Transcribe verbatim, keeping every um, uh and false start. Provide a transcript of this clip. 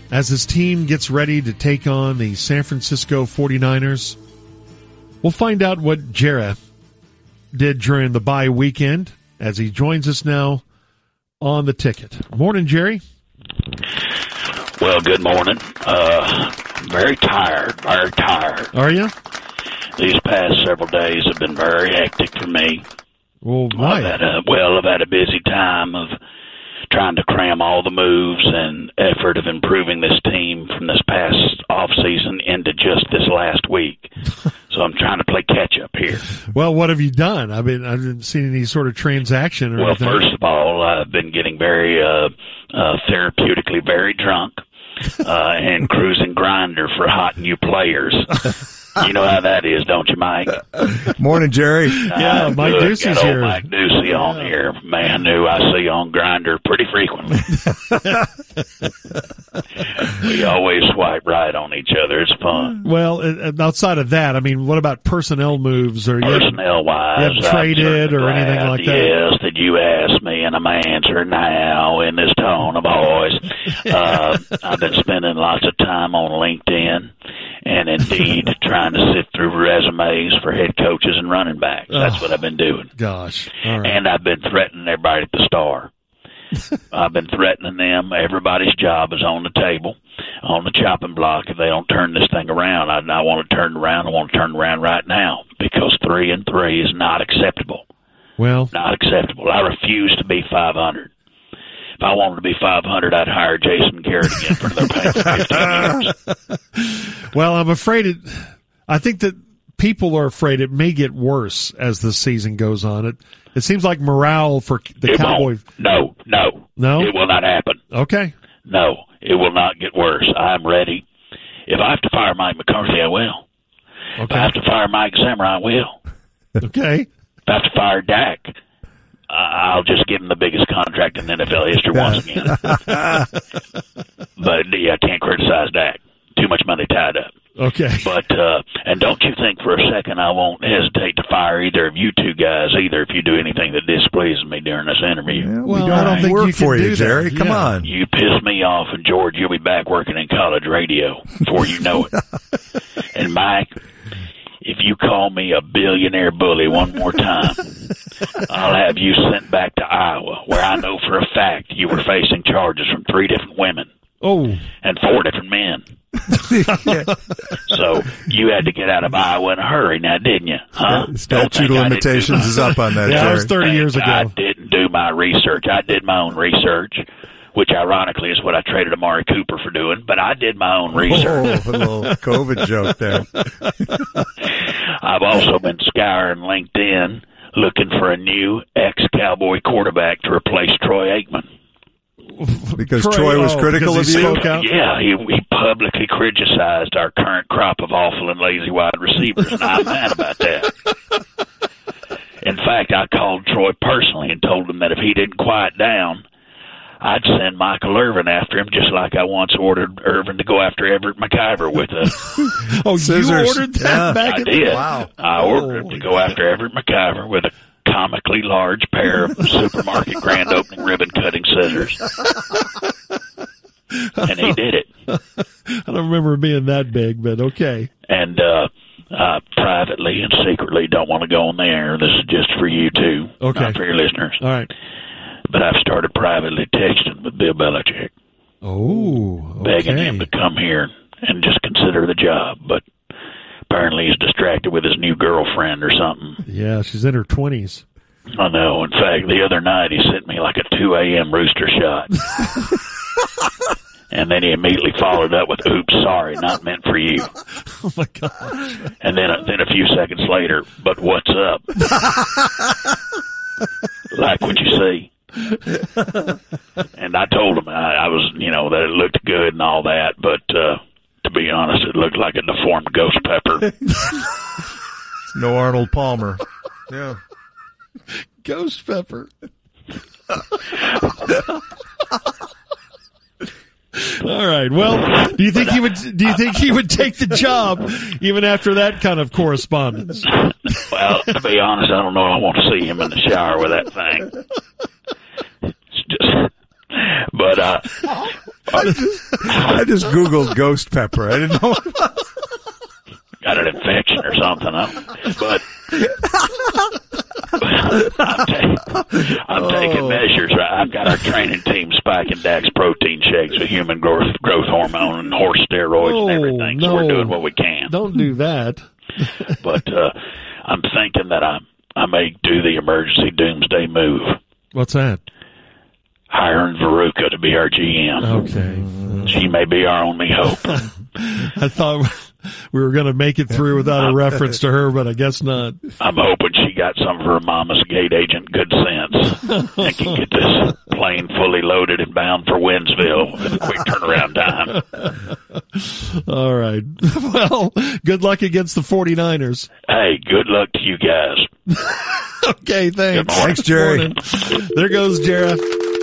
as his team gets ready to take on the San Francisco forty-niners. We'll find out what Jerry did during the bye weekend as he joins us now on the ticket. Morning, Jerry. Well, good morning. Uh, very tired, very tired. Are you? These past several days have been very hectic for me. Well, why? I've had a, well, I've had a busy time of trying to cram all the moves and effort of improving this team from this past off season into just this last week. So I'm trying to play catch up here. Well, what have you done? I mean, I haven't seen any sort of transaction or well, anything. Well, first of all, I've been getting very uh, uh, therapeutically very drunk uh, and cruising Grindr for hot new players. You know how that is, don't you, Mike? Morning, Jerry. Yeah, uh, Mike good. Ducey's Got old here. Mike Ducey yeah. on here, man who I see on Grindr pretty frequently. We always swipe right on each other. It's fun. Well, uh, outside of that, I mean, what about personnel moves or personnel-wise? You have traded or glad, anything like that? Yes, that you asked me, and I'm answering now in this tone of voice. Uh, I've been spending lots of time on LinkedIn and Indeed trying to sift through resumes for head coaches and running backs. That's oh, what I've been doing. Gosh. All right. And I've been threatening everybody at the Star. I've been threatening them. Everybody's job is on the table, on the chopping block. If they don't turn this thing around, I, I want to turn it around. I want to turn it around right now because three and three is not acceptable. Well, not acceptable. I refuse to be five hundred. If I wanted to be five hundred, I'd hire Jason Garrett again for their paying for fifteen years. Well, I'm afraid it. I think that people are afraid it may get worse as the season goes on. It it seems like morale for the it Cowboys. Won't. No, no, no, it will not happen. Okay, no, it will not get worse. I'm ready. If I have to fire Mike McCarthy, I will. Okay. If I have to fire Mike Zimmer, I will. Okay. If I have to fire Dak, I'll just give him the biggest contract in N F L history once again. But yeah, I can't criticize Dak. Too much money tied up. Okay. But, uh, and don't you think for a second I won't hesitate to fire either of you two guys either if you do anything that displeases me during this interview. Yeah, well, we don't I don't think work you for can you, do Jerry. that. Come yeah. on. You piss me off, and George, you'll be back working in college radio before you know it. And Mike, if you call me a billionaire bully one more time, I'll have you sent back to Iowa, where I know for a fact you were facing charges from three different women. Oh. And four different men. Yeah. So you had to get out of Iowa in a hurry now, didn't you? Huh? Yeah, statute of limitations is up on that, Yeah, Jerry. that was thirty years ago. I didn't do my research. I did my own research, which ironically is what I traded Amari Cooper for doing, but I did my own research. Oh, a little COVID joke there. I've also been scouring LinkedIn looking for a new ex-Cowboy quarterback to replace Troy Aikman. Because Troy, Troy was oh, critical of because he you? spoke out? Yeah, he, he publicly criticized our current crop of awful and lazy wide receivers, and I'm mad about that. In fact, I called Troy personally and told him that if he didn't quiet down, I'd send Michael Irvin after him, just like I once ordered Irvin to go after Everett McIver with a... oh, Scissors. You ordered that Yeah. back I in did. the... Wow. I ordered him to go after Everett McIver with a comically large pair of supermarket grand opening ribbon cutting scissors. And he did it. I don't remember it being that big, but okay. And uh, uh, privately and secretly, don't want to go on the air. This is just for you too, Okay. not for your listeners. All right. But I've started privately texting with Bill Belichick, Oh, okay. begging him to come here and just consider the job. But apparently he's distracted with his new girlfriend or something. Yeah, she's in her twenties. I know. In fact, the other night he sent me like a two a.m. rooster shot. And then he immediately followed up with, oops, sorry, not meant for you. Oh, my gosh. And then, then a few seconds later, but what's up? Like what you see. And I told him I, I was, you know, that it looked good and all that, but uh, to be honest, it looked like a deformed ghost pepper. No Arnold Palmer. Yeah. Ghost pepper. All right. Well, do you think he would? Do you think he would take the job even after that kind of correspondence? Well, to be honest, I don't know. I want to see him in the shower with that thing. It's just, but uh, I just, I just Googled ghost pepper. I didn't know. Got an infection or something, huh? But I'm, ta- I'm Oh. taking measures. Right? I've got our training team spiking Dax protein shakes with human growth growth hormone and horse steroids Oh, and everything. So no. we're doing what we can. Don't do that. But uh, I'm thinking that I I may do the emergency doomsday move. What's that? Hiring Veruca to be our G M. Okay. She may be our only hope. I thought we were going to make it through without a reference to her, but I guess not. I'm hoping she got some of her mama's gate agent good sense and can get this plane fully loaded and bound for Winsville with a quick turnaround time. All right. Well, good luck against the forty-niners. Hey, good luck to you guys. Okay, thanks. Good morning. Thanks, Jerry. Morning. There goes Jarrah.